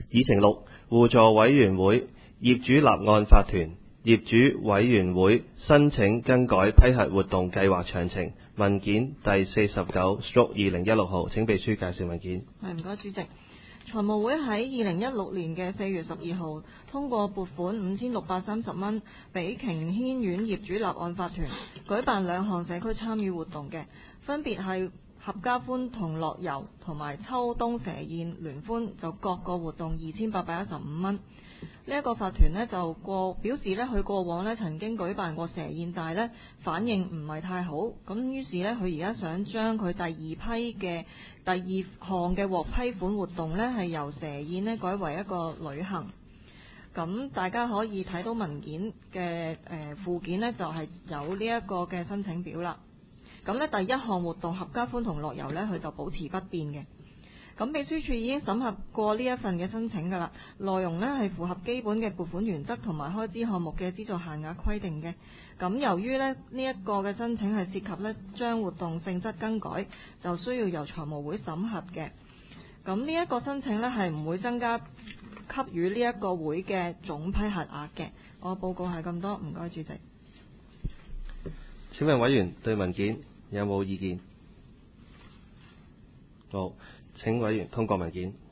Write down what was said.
議程6互助委員會業主立案法團業主委員會申請更改批核活動計劃詳情文件第 49/2016 號，請秘書介紹文件。 唔該，主席。財務會喺2016年嘅4月12號通過撥款5630蚊俾瓊軒苑業主立案法團舉辦2項社區參與活動嘅，分別係合家歡同樂遊同埋秋冬蛇宴聯歡，就各個活動2815蚊。呢一個法團呢，就表示呢，佢過往呢曾經舉辦過蛇宴，但係呢反應唔係太好，咁於是呢，佢而家想將佢第二項嘅獲批款活動呢，係由蛇宴呢改為一個旅行。咁大家可以睇到文件嘅附件呢，就係有呢一個嘅申請表啦。咁呢，第1項活動合家歡同樂遊呢，佢就保持不變嘅。咁秘書處已經審核過呢一份嘅申請㗎啦，內容呢係符合基本嘅撥款原則同埋開支項目嘅資助限額規定嘅。咁由於呢一個嘅申請係涉及呢將活動性質更改，就需要由財務會審核嘅。咁呢一個申請呢係唔會增加給予呢一個會嘅總批核額嘅。我報告係咁多，唔該主席。 請問委員對文件有冇意見？好，請委員通過文件。